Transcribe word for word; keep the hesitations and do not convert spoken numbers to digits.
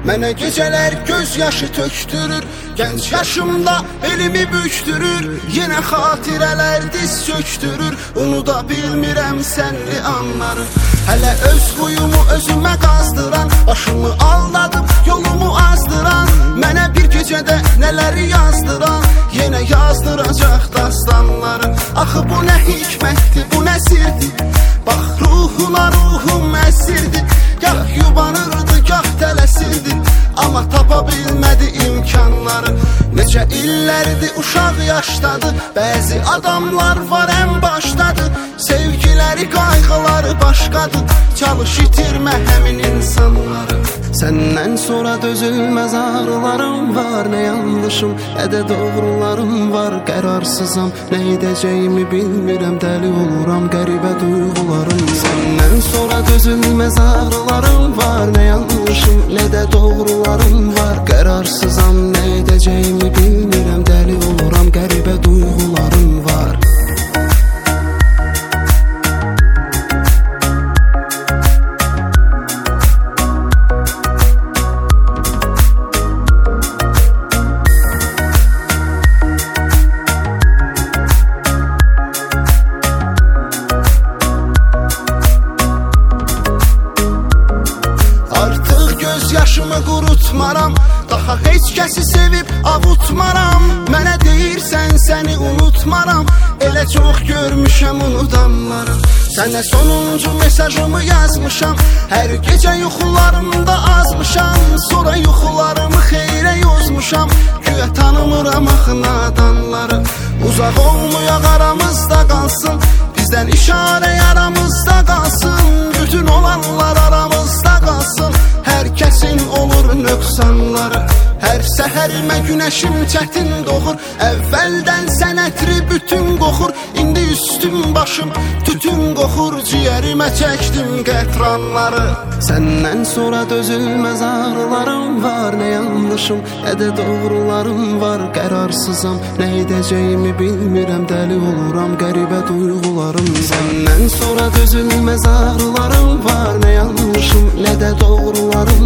Mənə gecələr göz yaşı tökdürür, gənc yaşımda elimi büktürür, yenə xatirələr diz çöktürür, unuda bilmirəm sənli anları. Hələ öz quyumu özümə qazdıran, başımı aldadıb yolumu azdıran, mənə bir gecədə nələri yazdıran, yenə yazdıracaq dastanları. Axı bu nə hikmətdir, bu nə sirdir, bax ruhuna ruhum əsirdir, gah yubanırdı, gah tələsirdi, amma tapa bilmədi imkanları. Necə illərdir uşaq yaşdadır, bəzi adamlar var ən başdadır, sevgiləri qayğıları başqadır, çalış itirmə həmin insanları. Səndən sonra dözülməz ağrılarım var, nə yanlışım, nə də doğrularım var. Qərarsızam, nə edəcəyimi bilmirəm, dəli oluram, qəribə duyğularım. Səndən sonra dözülməz ağrılarım var, nə yanlışım, nə də doğrularım var. Qərarsızam, nə edəcəyimi bilmirəm, dəli oluram, qəribə duyğularım var. Yaşımı qurutmaram, daha heç kəsi sevib avutmaram. Mənə deyirsən səni unutmaram, elə çox görmüşəm unudanları. Sənə sonuncu mesajımı yazmışam, hər gecə yuxularımda azmışam, sonra yuxularımı xeyrə yozmuşam, güya tanımıram axı nadanları. Uzaq olmayaq aramızda qalsın, bizdən işarə yaramızda qalsın, bütün olanlar aramızda qalsın, hər kəsin olur nöqsanları. Hər səhərimə günəşim çətin doğur, əvvəldən sənətri bütün qoxur, indi üstüm başım tütün qoxur, ciyərimə çəkdim qətranları. Səndən sonra dözülməz ağrılarım var, nə yanlışım, nə də doğrularım var. Qərarsızam, nə edəcəyimi bilmirəm, dəli oluram, qəribə duyğularım. Səndən sonra dözülməz ağrılarım var, nə yanlışım, nə də doğrularım